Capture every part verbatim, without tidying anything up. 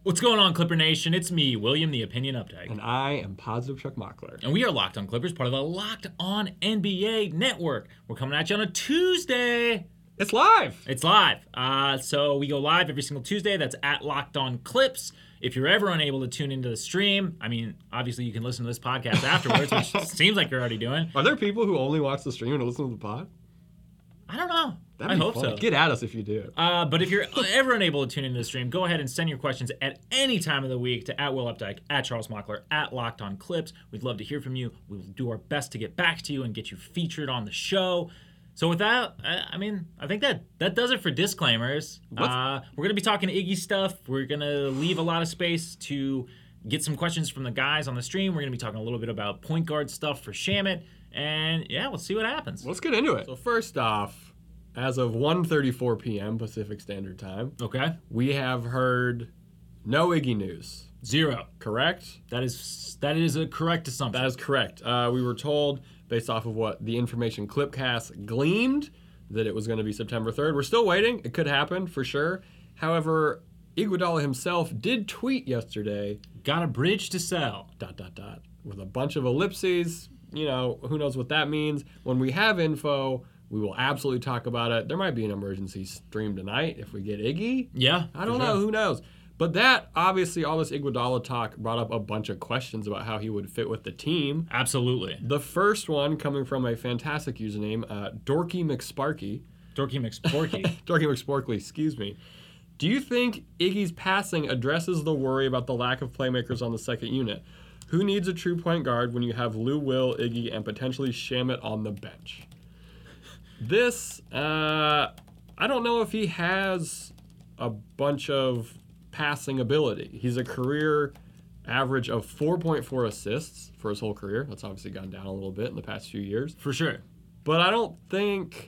What's going on, Clipper Nation? It's me, William the Opinion Updike. And I am Positive Chuck Mockler. And we are Locked On Clippers, part of the Locked On N B A Network. We're coming at you on a Tuesday. It's live. It's live. Uh, so we go live every single Tuesday. That's at Locked On Clips. If you're ever unable to tune into the stream, I mean, obviously you can listen to this podcast afterwards, which seems like you're already doing. Are there people who only watch the stream and listen to the pod? I don't know. That'd I be hope fun. so. Get at us if you do. Uh, but if you're ever unable to tune into the stream, go ahead and send your questions at any time of the week to at Will Updike, at Charles Mockler, at Locked On Clips. We'd love to hear from you. We'll do our best to get back to you and get you featured on the show. So with that, I mean, I think that that does it for disclaimers. Uh, we're going to be talking Iggy stuff. We're going to leave a lot of space to get some questions from the guys on the stream. We're going to be talking a little bit about point guard stuff for Shamet. And yeah, we'll see what happens. Let's get into it. So first off, as of one thirty-four p.m. Pacific Standard Time, Okay. we have heard no Iggy news. Zero. Correct? That is that is a correct assumption. That is correct. Uh, we were told, based off of what the information Clipcast gleaned, that it was going to be September third. We're still waiting. It could happen for sure. However, Iguodala himself did tweet yesterday, Got a bridge to sell. dot, dot, dot, with a bunch of ellipses. You know, who knows what that means. When we have info, we will absolutely talk about it. There might be an emergency stream tonight if we get Iggy. Yeah. I don't for know. sure. Who knows? But that, obviously, all this Iguodala talk brought up a bunch of questions about how he would fit with the team. Absolutely. The first one coming from a fantastic username, uh, Dorky McSparky. Dorky McSporky. Dorky McSporkly, excuse me. Do you think Iggy's passing addresses the worry about the lack of playmakers on the second unit? Who needs a true point guard when you have Lou Will, Iggy, and potentially Shamet on the bench? This, uh, I don't know if he has a bunch of passing ability. He's a career average of four point four assists for his whole career. That's obviously gone down a little bit in the past few years. For sure. But I don't think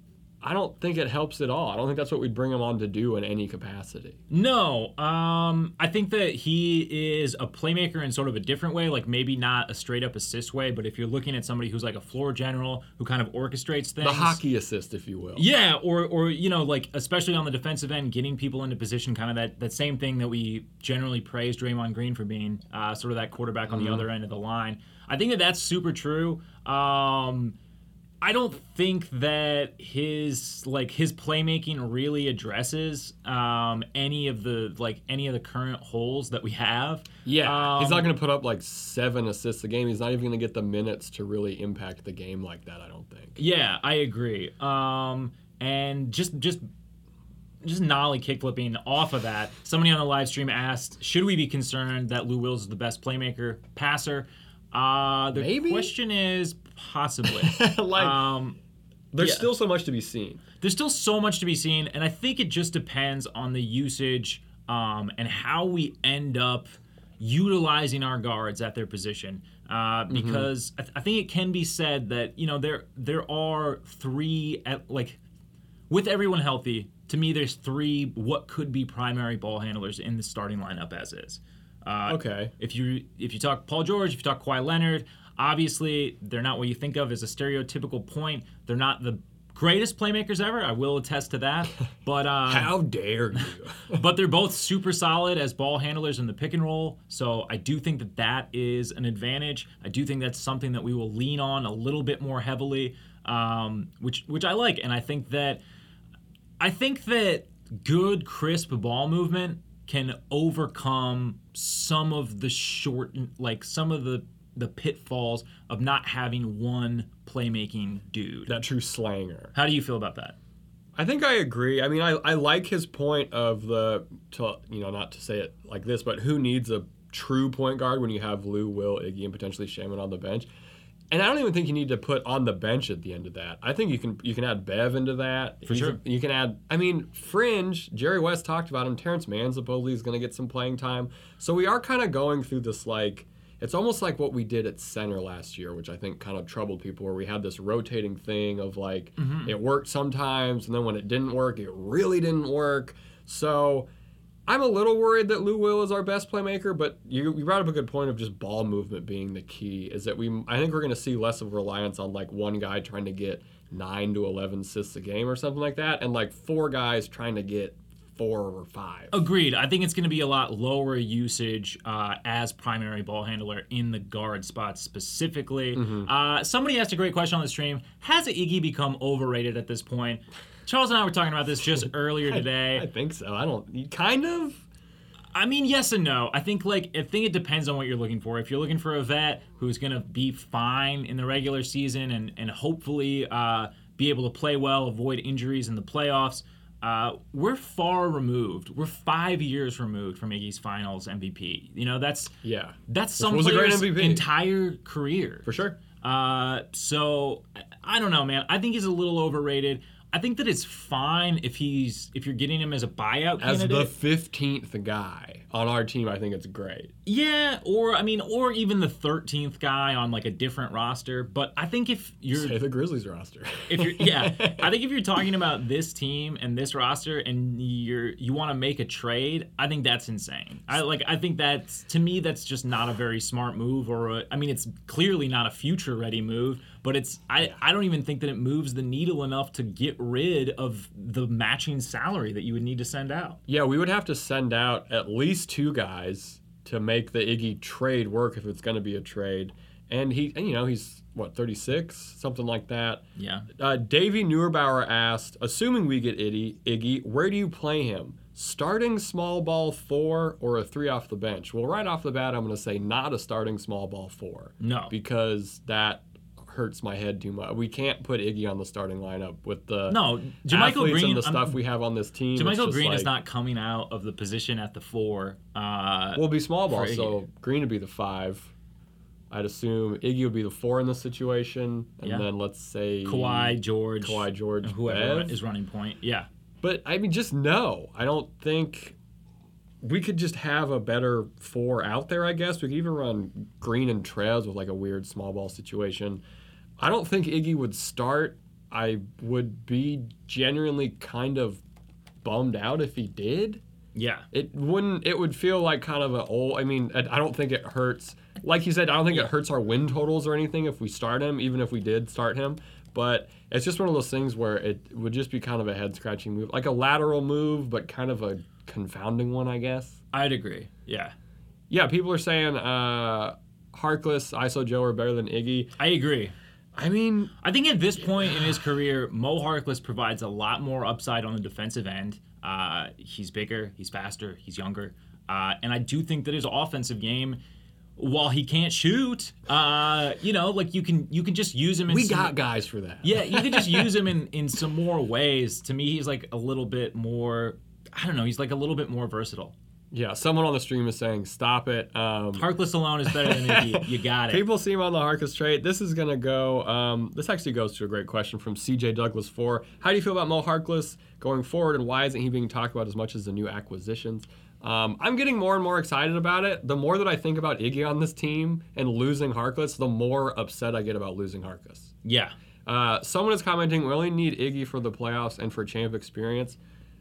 I don't think it helps at all. I don't think that's what we'd bring him on to do in any capacity. No, um, I think that he is a playmaker in sort of a different way, like maybe not a straight up assist way, but if you're looking at somebody who's like a floor general who kind of orchestrates things. The hockey assist, if you will. Yeah, or or you know, like especially on the defensive end, getting people into position, kind of that, that same thing that we generally praise Draymond Green for being, uh, sort of that quarterback on Mm-hmm. the other end of the line. I think that that's super true. Um, I don't think that his like his playmaking really addresses um, any of the like any of the current holes that we have. Yeah, Um, he's not going to put up like seven assists a game. He's not even going to get the minutes to really impact the game like that, I don't think. Yeah, I agree. Um, and just just just nollie kickflipping off of that. Somebody on the live stream asked, should we be concerned that Lou Wills is the best playmaker passer? Uh, the Maybe? question is possibly. like, um, there's yeah. still so much to be seen. There's still so much to be seen, and I think it just depends on the usage um, and how we end up utilizing our guards at their position. Uh, because I, th- I think it can be said that you know there there are three at like with everyone healthy. To me, there's three what could be primary ball handlers in the starting lineup as is. Uh, Okay. If you if you talk Paul George, if you talk Kawhi Leonard, obviously they're not what you think of as a stereotypical point. They're not the greatest playmakers ever. I will attest to that. But um, How dare you? but they're both super solid as ball handlers in the pick and roll. So I do think that that is an advantage. I do think that's something that we will lean on a little bit more heavily, um, which which I like. And I think that I think that good, crisp ball movement can overcome some of the short, like some of the the pitfalls of not having one playmaking dude. That true slanger. How do you feel about that? I think I agree. I mean, I, I like his point of the, to, you know, not to say it like this, but who needs a true point guard when you have Lou, Will, Iggy, and potentially Shaman on the bench? And I don't even think you need to put on the bench at the end of that. I think you can you can add Bev into that. For you sure. Can, you can add, I mean, Fringe, Jerry West talked about him. Terrence Mann supposedly is going to get some playing time. So we are kind of going through this, like, it's almost like what we did at center last year, which I think kind of troubled people, where we had this rotating thing of, like, Mm-hmm. it worked sometimes, and then when it didn't work, it really didn't work. So I'm a little worried that Lou Will is our best playmaker, but you, you brought up a good point of just ball movement being the key. Is that we? I think we're going to see less of reliance on like one guy trying to get nine to eleven assists a game or something like that, and like four guys trying to get four or five. Agreed. I think it's going to be a lot lower usage uh, as primary ball handler in the guard spot specifically. Mm-hmm. Uh, somebody asked a great question on the stream. Has Iggy become overrated at this point? Charles and I were talking about this just earlier today. I, I think so. I don't. Kind of. I mean, yes and no. I think like I think it depends on what you're looking for. If you're looking for a vet who's going to be fine in the regular season and and hopefully uh, be able to play well, avoid injuries in the playoffs, uh, we're far removed. We're five years removed from Iggy's Finals M V P. You know, that's yeah, that's some was a great player's M V P. entire career For sure. Uh, so I don't know, man. I think he's a little overrated. I think that it's fine if he's if you're getting him as a buyout As candidate. the fifteenth guy on our team, I think it's great. Yeah, or I mean, or even the thirteenth guy on like a different roster. But I think if you're Say the Grizzlies roster. if you're yeah, I think if you're talking about this team and this roster and you're you want to make a trade, I think that's insane. I like I think that's to me that's just not a very smart move or a, I mean it's clearly not a future ready move, but it's I, I don't even think that it moves the needle enough to get rid of the matching salary that you would need to send out. Yeah, we would have to send out at least two guys to make the Iggy trade work if it's going to be a trade. And he, and, you know, he's what, thirty-six, something like that. Yeah. Uh, Davey Neuerbauer asked, assuming we get Iggy, Iggy, where do you play him? Starting small ball four or a three off the bench? Well, right off the bat, I'm going to say not a starting small ball four. No. Because that hurts my head too much. We can't put Iggy on the starting lineup with the no, JaMychal athletes Green, and the stuff I'm, we have on this team. JaMychal Green like, is not coming out of the position at the four. Uh, We'll be small ball, for so Green would be the five. I'd assume Iggy would be the four in this situation, and Yeah. then let's say Kawhi, George, Kawhi, George, whoever Bev. is running point. Yeah. But I mean, just no. I don't think we could just have a better four out there. I guess we could even run Green and Trez with like a weird small ball situation. I don't think Iggy would start. I would be genuinely kind of bummed out if he did. Yeah. It wouldn't. It would feel like kind of an old. I mean, I I don't think it hurts. Like you said, I don't think Yeah. it hurts our win totals or anything if we start him, even if we did start him. But it's just one of those things where it would just be kind of a head scratching move, like a lateral move, but kind of a confounding one, I guess. I'd agree. Yeah. Yeah, people are saying uh, Harkless, I S O Joe are better than Iggy. I agree. I mean, I think at this point in his career, Mo Harkless provides a lot more upside on the defensive end. Uh, he's bigger, he's faster, he's younger. Uh, and I do think that his offensive game, while he can't shoot, uh, you know, like you can you can just use him in we some, got guys for that. Yeah, you can just use him in, in some more ways. To me, he's like a little bit more, I don't know, he's like a little bit more versatile. Yeah, someone on the stream is saying, stop it. Um, Harkless alone is better than Iggy. You got it. People seem on the Harkless trade. This is going to go, um, this actually goes to a great question from C J Douglas four. How do you feel about Mo Harkless going forward, and why isn't he being talked about as much as the new acquisitions? Um, I'm getting more and more excited about it. The more that I think about Iggy on this team and losing Harkless, the more upset I get about losing Harkless. Yeah. Uh, someone is commenting, we only need Iggy for the playoffs and for champ experience.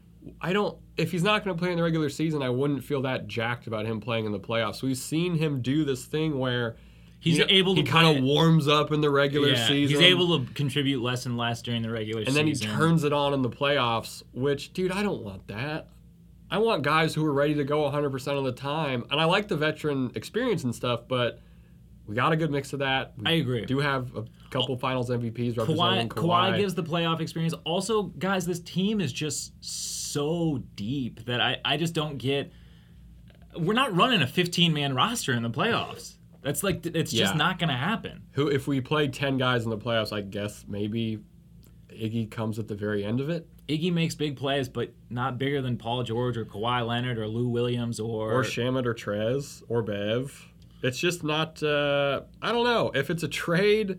I don't, if he's not going to play in the regular season, I wouldn't feel that jacked about him playing in the playoffs. We've seen him do this thing where He's you know, able to he kind play- of warms up in the regular Yeah, season. he's able to contribute less and less during the regular and season. then he turns it on in the playoffs, which, dude, I don't want that. I want guys who are ready to go one hundred percent of the time. And I like the veteran experience and stuff, but we got a good mix of that. We I agree. do have a couple finals M V Ps Kawhi, representing Kawhi. Kawhi gives the playoff experience. Also, guys, this team is just so deep that I, I just don't get. We're not running a fifteen-man roster in the playoffs. That's like it's just Yeah. not going to happen. Who, if we play ten guys in the playoffs, I guess maybe Iggy comes at the very end of it. Iggy makes big plays, but not bigger than Paul George or Kawhi Leonard or Lou Williams or Or Shamet or Trez or Bev. It's just not, uh, I don't know. If it's a trade,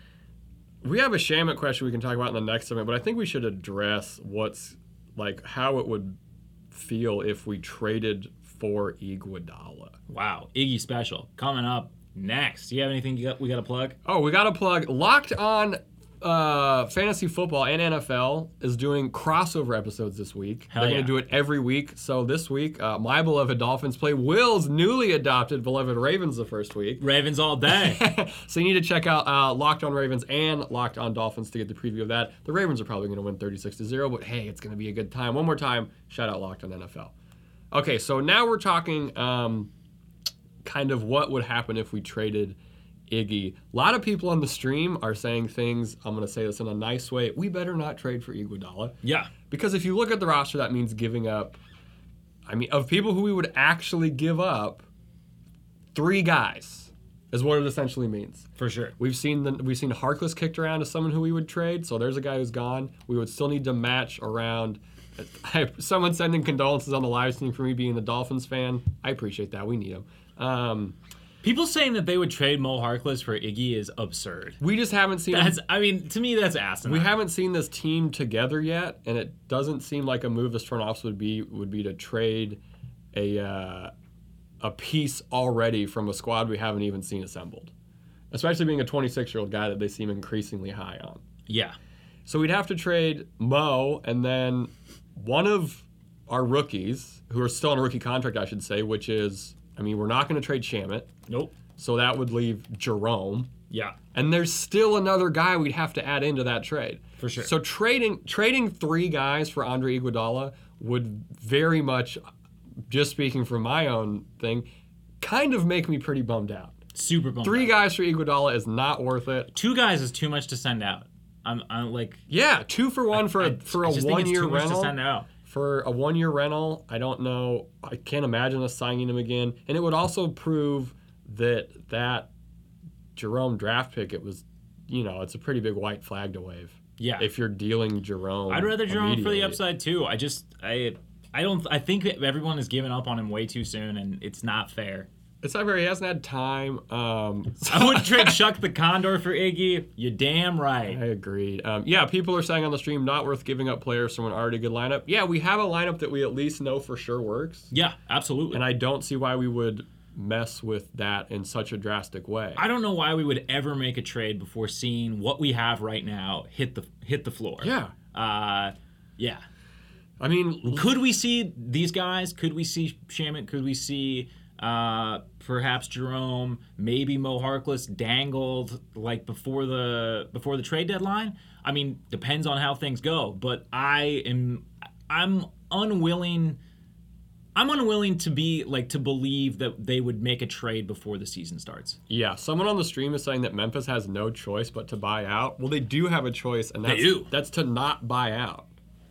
we have a Shamet question we can talk about in the next segment, but I think we should address what's, like, how it would feel if we traded for Iguodala. Wow, Iggy special coming up next. Do you have anything you got, we got to plug? Oh, we got to plug Locked On uh, fantasy football and N F L is doing crossover episodes this week. Hell They're yeah. going to do it every week. So this week, uh, my beloved Dolphins play Will's newly adopted beloved Ravens the first week. Ravens all day. So you need to check out uh, Locked On Ravens and Locked On Dolphins to get the preview of that. The Ravens are probably going to win thirty-six to zero, but hey, it's going to be a good time. One more time, shout out Locked On N F L. Okay, so now we're talking um, kind of what would happen if we traded Iggy. A lot of people on the stream are saying things, I'm going to say this in a nice way, we better not trade for Iguodala. Yeah. Because if you look at the roster, that means giving up, I mean, of people who we would actually give up, three guys is what it essentially means. For sure. We've seen the, we've seen Harkless kicked around as someone who we would trade, so there's a guy who's gone. We would still need to match around. I, someone sending condolences on the live stream for me being the Dolphins fan. I appreciate that. We need him. Um, People saying that they would trade Mo Harkless for Iggy is absurd. we just haven't seen. That's, I mean, to me, that's asinine. We haven't seen this team together yet, and it doesn't seem like a move this front office would be would be to trade a uh, a piece already from a squad we haven't even seen assembled, especially being a twenty-six-year-old guy that they seem increasingly high on. Yeah. So we'd have to trade Mo and then one of our rookies, who are still on a rookie contract, I should say, which is, I mean, we're not going to trade Shamet, Nope. so that would leave Jerome. Yeah. And there's still another guy we'd have to add into that trade. For sure. So trading trading three guys for Andre Iguodala would very much, just speaking from my own thing, kind of make me pretty bummed out. Super bummed Three out. guys for Iguodala is not worth it. Two guys is too much to send out. I'm, I'm like... Yeah, two for one for a, I- for I a just think it's one-year too much to rental. send out. For a one-year rental, I don't know. I can't imagine us signing him again. And it would also prove that that Jerome draft pick, it was, you know, it's a pretty big white flag to wave. Yeah. If you're dealing Jerome, I'd rather Jerome for the immediately. upside too. I just I I don't I think that everyone has given up on him way too soon, and it's not fair. It's not fair. He hasn't had time. Um, so I wouldn't trade Chuck the Condor for Iggy. You damn I right. agreed. Um, yeah, people are saying on the stream, not worth giving up players from an already good lineup. Yeah, we have a lineup that we at least know for sure works, Yeah, absolutely. and I don't see why we would mess with that in such a drastic way. I don't know why we would ever make a trade before seeing what we have right now hit the hit the floor. Yeah. Uh, yeah. I mean, Could we see these guys? Could we see Shamet? Could we see uh, perhaps Jerome? Maybe Mo Harkless dangled like before the before the trade deadline? I mean, depends on how things go. But I am I'm unwilling. I'm unwilling to be like to believe that they would make a trade before the season starts. yeah, someone on the stream is saying that Memphis has no choice but to buy out. Well, they do have a choice, and that's, do. that's to not buy out.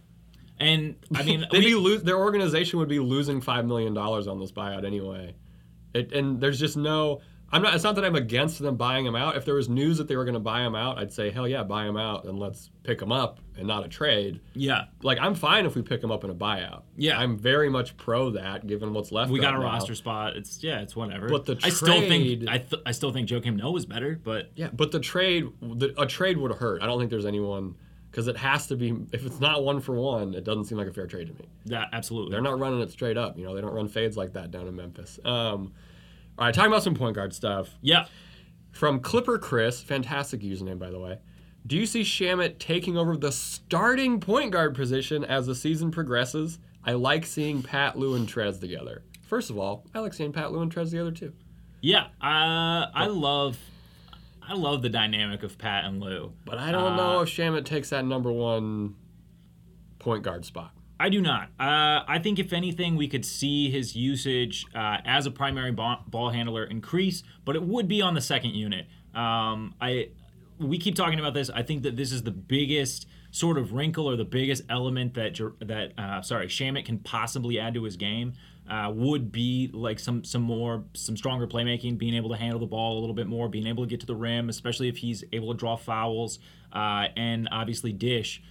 And I mean, They'd we- be lo- their organization would be losing five million dollars on this buyout anyway. It, and there's just no. I'm not. It's not that I'm against them buying him out. If there was news that they were going to buy him out, I'd say hell yeah, buy him out and let's pick him up and not a trade. yeah, Like I'm fine if we pick him up in a buyout. Yeah. I'm very much pro that, given what's left. we of got a now. roster spot. It's yeah, it's whatever. But the I still think trade- I, th- I still think Joakim Noah is better, but Yeah, but the trade, the, a trade would hurt. I don't think there's anyone, because it has to be. If it's not one for one, it doesn't seem like a fair trade to me. that absolutely. They're not running it straight up. You know, they don't run fades like that down in Memphis. Um, all right, talking about some point guard stuff. Yeah. From Clipper Chris, fantastic username, by the way. Do you see Shamet taking over the starting point guard position as the season progresses? I like seeing Pat, Lou, and Trez together. First of all, I like seeing Pat, Lou, and Trez together, too. Yeah. Uh, I love I love the dynamic of Pat and Lou. But I don't Uh, know if Shamet takes that number one point guard spot. I do not. Uh, I think if anything, we could see his usage uh, as a primary ball, ball handler increase, but it would be on the second unit. Um, I we keep talking about this. I think that this is the biggest sort of wrinkle or the biggest element that Jer- that uh, sorry Shamet can possibly add to his game. Uh, would be like some some more some stronger playmaking, being able to handle the ball a little bit more, being able to get to the rim, especially if he's able to draw fouls, uh, and obviously dish.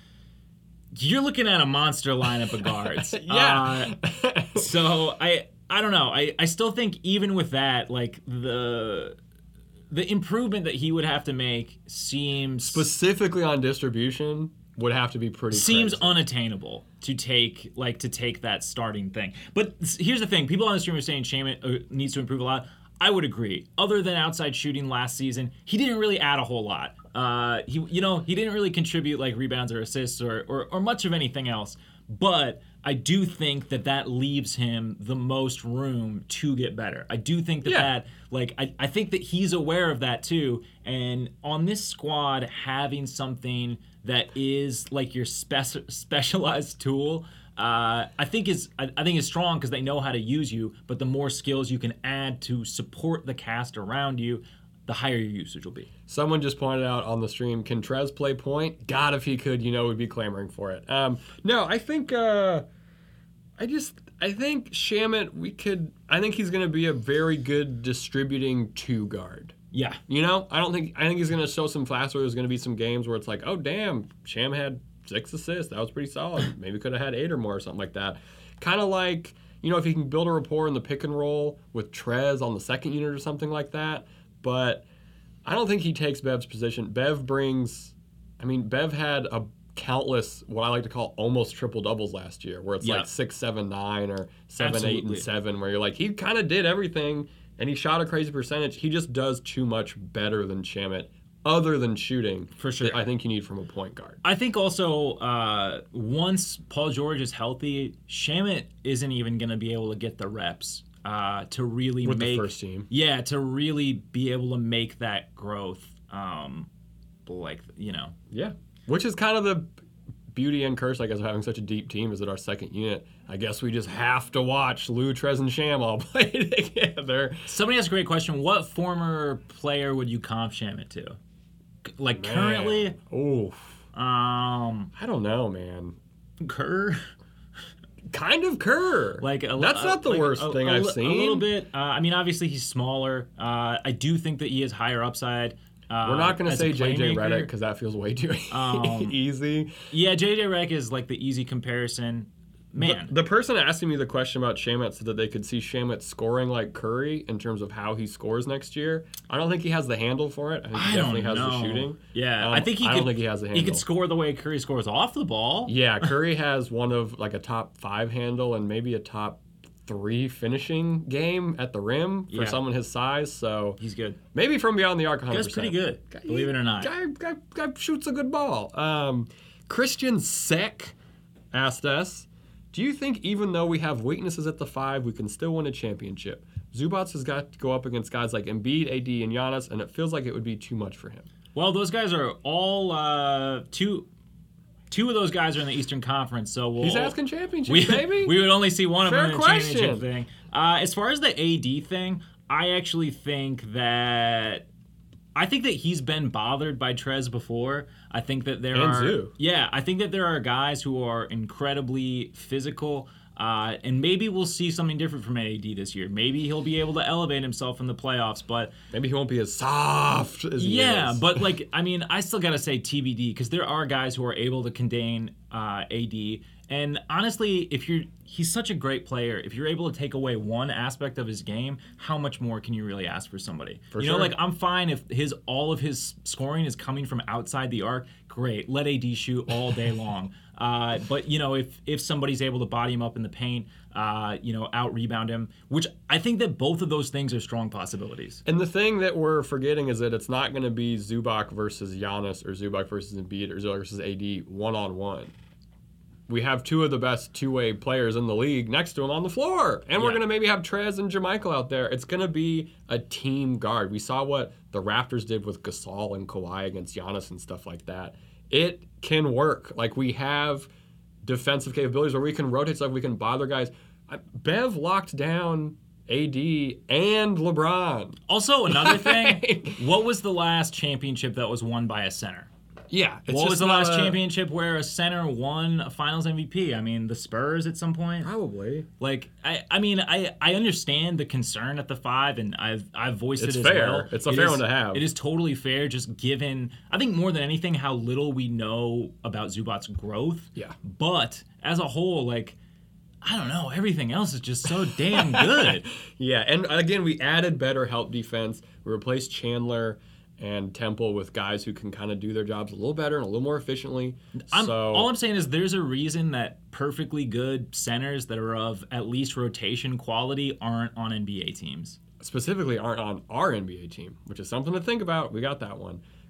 You're looking at a monster lineup of guards. Yeah. Uh, so I I don't know. I, I still think even with that, like the the improvement that he would have to make seems Specifically on distribution would have to be pretty seems crazy. unattainable to take like to take that starting thing. But s- here's the thing: people on the stream are saying Shamet uh, needs to improve a lot. I would agree. Other than outside shooting last season, he didn't really add a whole lot. Uh, he, you know, he didn't really contribute like rebounds or assists or, or, or much of anything else. But I do think that that leaves him the most room to get better. I do think that Yeah. that, like, I, I think that he's aware of that too. And on this squad, having something that is like your spec- specialized tool, uh, I think is I, I think is strong because they know how to use you. But the more skills you can add to support the cast around you, the higher your usage will be. Someone just pointed out on the stream, can Trez play point? God, if he could, you know, we'd be clamoring for it. Um, no, I think, uh, I just, I think Shamet, we could, I think he's going to be a very good distributing two guard. Yeah. You know, I don't think, I think he's going to show some flashes where there's going to be some games where it's like, oh, damn, Sham had six assists. That was pretty solid. Maybe could have had eight or more or something like that. Kind of like, you know, if he can build a rapport in the pick and roll with Trez on the second unit or something like that. But I don't think he takes Bev's position. Bev brings, I mean, Bev had a countless, what I like to call almost triple doubles last year, where it's Yeah. like six, seven, nine, or seven, eight, Absolutely. and seven, where you're like, he kind of did everything, and he shot a crazy percentage. He just does too much better than Shamet, other than shooting. For sure. that I think you need from a point guard. I think also uh, once Paul George is healthy, Shamet isn't even going to be able to get the reps uh, to really With make the first team. Yeah, to really be able to make that growth. Um, like you know, Yeah. Which is kind of the beauty and curse, I guess, of having such a deep team is that our second unit, I guess we just have to watch Lou, Trez, and Sham all play together. somebody asked a great question. What former player would you comp Shamet to? Like currently, Oh, um, I don't know, man. Kerr. Kind of Kerr. Like a, That's not the like worst a- thing a, I've li- seen. A little bit. Uh, I mean, obviously he's smaller. Uh, I do think that he has higher upside. Uh, We're not going to as a say J J playmaker. Redick because that feels way too Um, easy. Yeah, J J Redick is like the easy comparison. Man, The, the person asking me the question about Shamet said that they could see Shamet scoring like Curry in terms of how he scores next year. I don't think he has the handle for it. I think he I definitely don't has know. the shooting. Yeah, Um, I think he. I could, don't think he has the handle. He could score the way Curry scores off the ball. Yeah, Curry has one of like a top five handle and maybe a top three finishing game at the rim for Yeah. someone his size. So He's good. maybe from beyond the arc, one hundred Guy's percent. pretty good, Guy- believe it or not. Guy, guy, guy shoots a good ball. Um, Christian Sek asked us, do you think even though we have weaknesses at the five, we can still win a championship? Zubats has got to go up against guys like Embiid, A D, and Giannis, and it feels like it would be too much for him. Well, those guys are all uh, two. Two of those guys are in the Eastern Conference, so we'll. He's asking championships, we, baby. we would only see one Fair of them in the question. championship thing. Uh, as far as the A D thing, I actually think that I think that he's been bothered by Trez before. I think that there And are Zoo. yeah, I think that there are guys who are incredibly physical. Uh, and maybe we'll see something different from A D this year. Maybe he'll be able to elevate himself in the playoffs, but Maybe he won't be as soft as he yeah, is. but like I mean, I still gotta say T B D because there are guys who are able to contain uh, A D. And honestly, if you're he's such a great player, if you're able to take away one aspect of his game, how much more can you really ask for somebody? For you know, sure. like I'm fine if his all of his scoring is coming from outside the arc. Great, let A D shoot all day long. Uh, but you know, if if somebody's able to body him up in the paint, uh, you know, out rebound him, which I think that both of those things are strong possibilities. And the thing that we're forgetting is that it's not going to be Zubac versus Giannis or Zubac versus Embiid or Zubac versus A D one-on-one. We have two of the best two-way players in the league next to him on the floor. And we're Yeah. going to maybe have Trez and Jermichael out there. It's going to be a team guard. We saw what the Raptors did with Gasol and Kawhi against Giannis and stuff like that. It can work. Like, we have defensive capabilities where we can rotate stuff, we can bother guys. I- Bev locked down A D and LeBron. Also, another thing, what was the last championship that was won by a center? Yeah. It's What was just the not last a- championship where a center won a Finals M V P? I mean, the Spurs at some point. Probably. Like, I, I mean, I, I understand the concern at the five, and I've, I've voiced It's it as fair. well. It's a It fair is- one to have. It is totally fair, just given, I think more than anything, how little we know about Zubac's growth. Yeah. But as a whole, like, I don't know, everything else is just so damn good. Yeah, and again, we added better help defense. We replaced Chandler and Temple with guys who can kind of do their jobs a little better and a little more efficiently. I'm, so all I'm saying is there's a reason that perfectly good centers that are of at least rotation quality aren't on N B A teams. specifically aren't on our N B A team, which is something to think about. We got that one.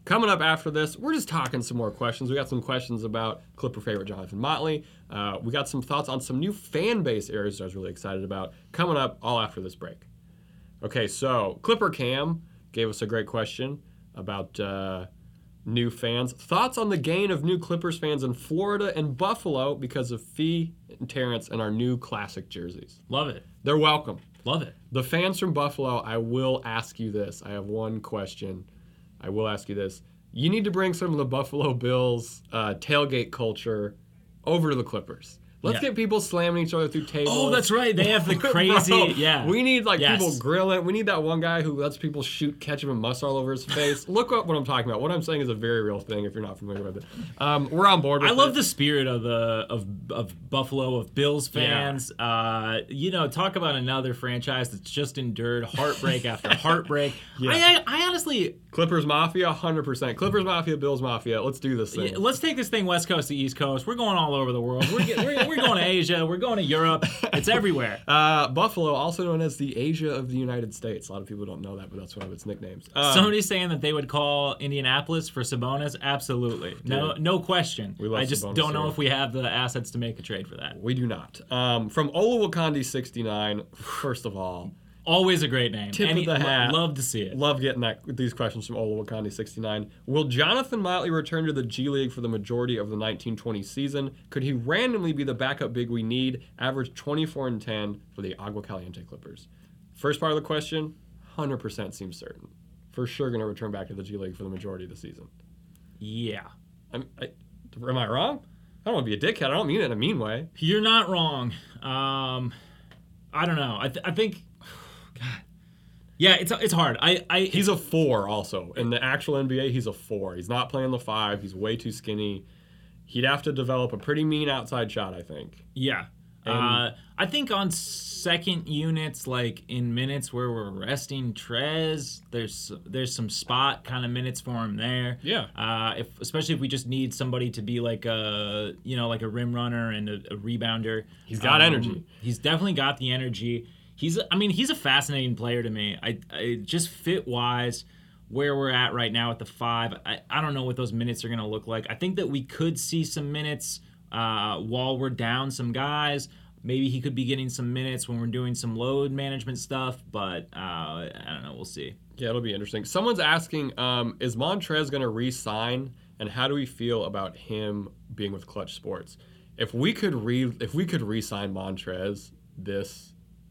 Coming up after this, we're just talking some more questions. We got some questions about Clipper favorite Jonathan Motley. Uh, we got some thoughts on some new fan base areas I was really excited about. Coming up all after this break. Okay, so Clipper Cam gave us a great question about uh, new fans. Thoughts on the gain of new Clippers fans in Florida and Buffalo because of Fee and Terrence and our new classic jerseys. Love it. They're welcome. Love it. The fans from Buffalo, I will ask you this. I have one question. I will ask you this. You need to bring some of the Buffalo Bills uh, tailgate culture over to the Clippers. Let's Yeah. get people slamming each other through tables. Oh, that's right. They have the crazy, Bro, yeah. We need like Yes. people grilling. We need that one guy who lets people shoot ketchup and mustard all over his face. Look up what I'm talking about. What I'm saying is a very real thing if you're not familiar with it. Um, we're on board with I it. love the spirit of the of of Buffalo, of Bills fans. Uh, you know, talk about another franchise that's just endured heartbreak after heartbreak. Yeah. I, I, I honestly, Clippers Mafia, one hundred percent. Clippers Mafia, Bills Mafia. Let's do this thing. yeah, let's take this thing West Coast to East Coast. We're going all over the world. We're, get- we're, we're going to Asia. We're going to Europe. It's everywhere. Uh, Buffalo, also known as the Asia of the United States. A lot of people don't know that, but that's one of its nicknames. Um, Somebody's saying that they would call Indianapolis for Sabonis. Absolutely, no, no question. We love I just Sabonis don't know here. if we have the assets to make a trade for that. we do not. Um, from Olawokandi sixty-nine, first of all, Always a great name. Tip of the lo- hat. Love to see it. love getting that these questions from Olawokandi sixty-nine. Will Jonathan Motley return to the G League for the majority of the nineteen twenty season? Could he randomly be the backup big we need? Average twenty-four and ten for the Agua Caliente Clippers. First part of the question, one hundred percent seems certain. For sure going to return back to the G League for the majority of the season. Yeah. I'm, I, am I wrong? I don't want to be a dickhead. I don't mean it in a mean way. You're not wrong. Um, I don't know. I, th- I think, God, yeah, it's it's hard. I, I He's a four also. In the actual N B A, he's a four. He's not playing the five. He's way too skinny. He'd have to develop a pretty mean outside shot, I think. yeah. And- Uh, I think on second units, like in minutes where we're resting Trez, there's there's some spot kind of minutes for him there. Yeah. Uh, if especially if we just need somebody to be like a you know like a rim runner and a, a rebounder. He's got energy. He's definitely got the energy. He's I mean he's a fascinating player to me. I, I just fit wise where we're at right now at the five. I, I don't know what those minutes are gonna look like. I think that we could see some minutes uh, while we're down some guys. Maybe he could be getting some minutes when we're doing some load management stuff, but uh, I don't know. We'll see. Yeah, it'll be interesting. Someone's asking, um, is Montrez going to re-sign, and how do we feel about him being with Clutch Sports? If we could re if we could re-sign Montrez this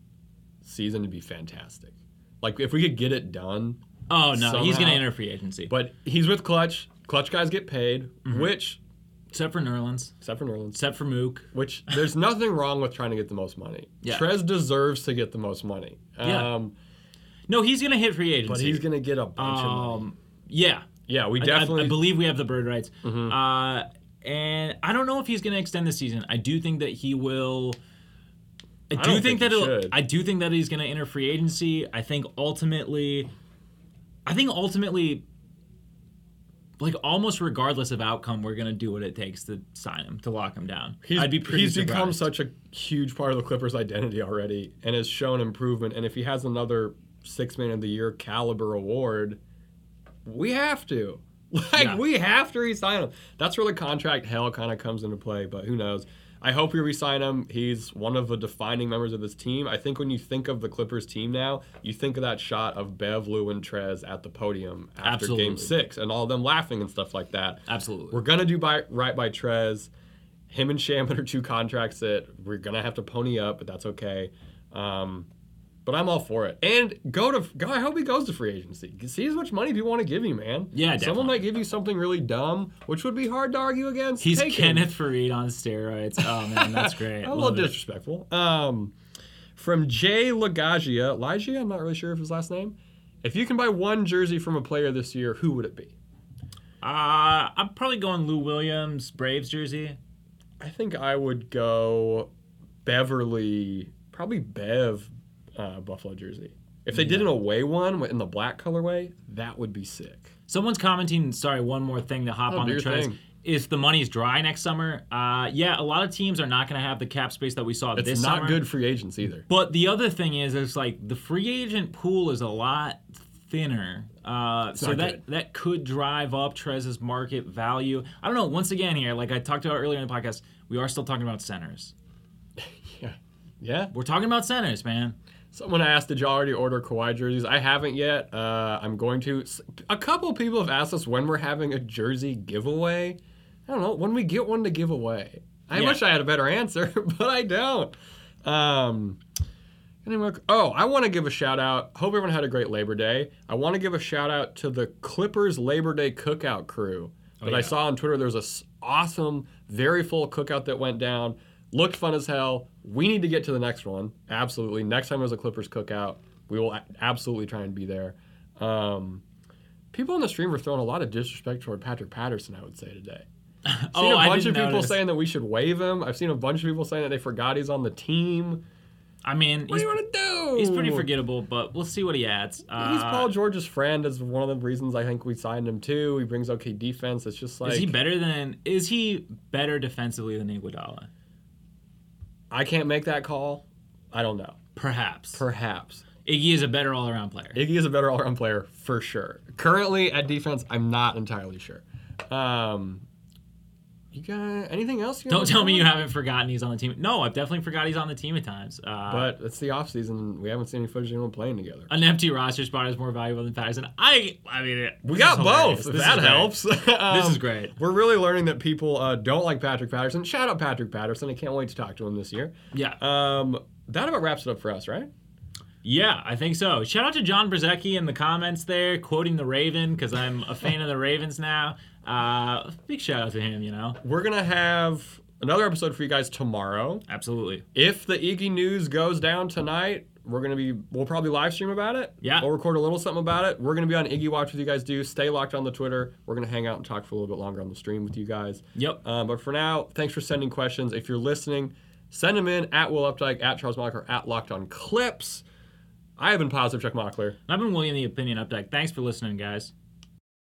season, it'd be fantastic. Like if we could get it done. Oh no, he's gonna somehow. enter free agency. But he's with Clutch. Clutch guys get paid, which Except for Nerlens. except for Nerlens. Except for Mook. Which there's nothing wrong with trying to get the most money. Yeah. Trez deserves to get the most money. Yeah. Um, No, he's gonna hit free agency. but he's gonna get a bunch of money. Um, yeah. Yeah, we I- I- definitely. I, believe we have the bird rights. Uh, and I don't know if he's going to extend the season. I do think that he will. I do don't think, think that he it'll, should. I do think that he's going to enter free agency. I think ultimately, I think ultimately, like almost regardless of outcome, we're going to do what it takes to sign him, to lock him down. He's, I'd be pretty he's become surprised. such a huge part of the Clippers' identity already and has shown improvement. And if he has another Six Man of the Year caliber award, we have to. Like, Yeah. we have to re-sign him. That's where the contract hell kind of comes into play, but who knows. I hope we re-sign him. He's one of the defining members of this team. I think when you think of the Clippers team now, you think of that shot of Bev, Lou, and Trez at the podium after Absolutely. Game Six and all of them laughing and stuff like that. Absolutely. We're going to do by, right by Trez. Him and Shaman are two contracts that we're going to have to pony up, but that's okay. Um, but I'm all for it. And go to go. I hope he goes to free agency. See as much money people want to give you, man. Yeah, Someone definitely. might give you something really dumb, which would be hard to argue against. He's Take him. Kenneth Farid on steroids. Oh, man, that's great. A little Love it. disrespectful. Um, from Jay Lagagia, Ligia, I'm not really sure of his last name. If you can buy one jersey from a player this year, who would it be? Uh, I'm probably going Lou Williams, Braves jersey. I think I would go Beverly, probably Bev uh, Buffalo jersey. If they did an away one in the black colorway, that would be sick. Someone's commenting, sorry, one more thing to hop Oh, on do the your Trez. thing. If the money's dry next summer, uh, yeah, a lot of teams are not going to have the cap space that we saw It's this not summer. good free agents either. But the other thing is, it's like the free agent pool is a lot thinner. Uh, so not that good. that could drive up Trez's market value. I don't know. Once again here, like I talked about earlier in the podcast, we are still talking about centers. Yeah. Yeah. We're talking about centers, man. Someone asked, did y'all already order Kawhi jerseys? I haven't yet. Uh, I'm going to. A couple people have asked us when we're having a jersey giveaway. I don't know. When we get one to give away. I Yeah. wish I had a better answer, but I don't. Um, anyway, oh, I want to give a shout out. Hope everyone had a great Labor Day. I want to give a shout out to the Clippers Labor Day cookout crew that yeah. I saw on Twitter. There was an awesome, very full cookout that went down. Looked fun as hell. We need to get to the next one. Absolutely. Next time there's a Clippers cookout, we will a- absolutely try and be there. Um, people on the stream were throwing a lot of disrespect toward Patrick Patterson, I would say, today. I've seen Oh, a I bunch of didn't people notice. saying that we should waive him. I've seen a bunch of people saying that they forgot he's on the team. I mean, What he's, do you want to do? he's pretty forgettable, but we'll see what he adds. Uh, He's Paul George's friend. Is one of the reasons I think we signed him too. He brings okay defense. It's just like is he better than? Is he better defensively than Iguodala? I can't make that call. I don't know. Perhaps. Perhaps. Iggy is a better all-around player. Iggy is a better all-around player for sure. Currently at defense, I'm not entirely sure. Um, you got anything else? You Don't wanna tell me talk you about? haven't forgotten he's on the team. No, I've definitely forgot he's on the team at times. Uh, But it's the off season. We haven't seen any footage of anyone playing together. an empty roster spot is more valuable than Patterson. I, I mean, it, We this got is hilarious. both. If This that is great. helps. Um, This is great. We're really learning that people uh, don't like Patrick Patterson. Shout out Patrick Patterson. I can't wait to talk to him this year. Yeah, Um, that about wraps it up for us, right? yeah, I think so. Shout out to John Brzezicki in the comments there, quoting the Raven because I'm a fan of the Ravens now. Uh, big shout out to him. You know, We're going to have another episode for you guys tomorrow. absolutely. If the Iggy news goes down tonight, we're going to be, we'll probably live stream about it. Yeah. We'll record a little something about it. We're going to be on Iggy Watch with you guys do. Stay locked on the Twitter. We're going to hang out and talk for a little bit longer on the stream with you guys. Yep. Um, but for now, thanks for sending questions. If you're listening, send them in at Will Updike, at Charles Mockler, at Locked On Clips. I have been Positive Chuck Mockler. I've been William the Opinion Updike. Thanks for listening, guys.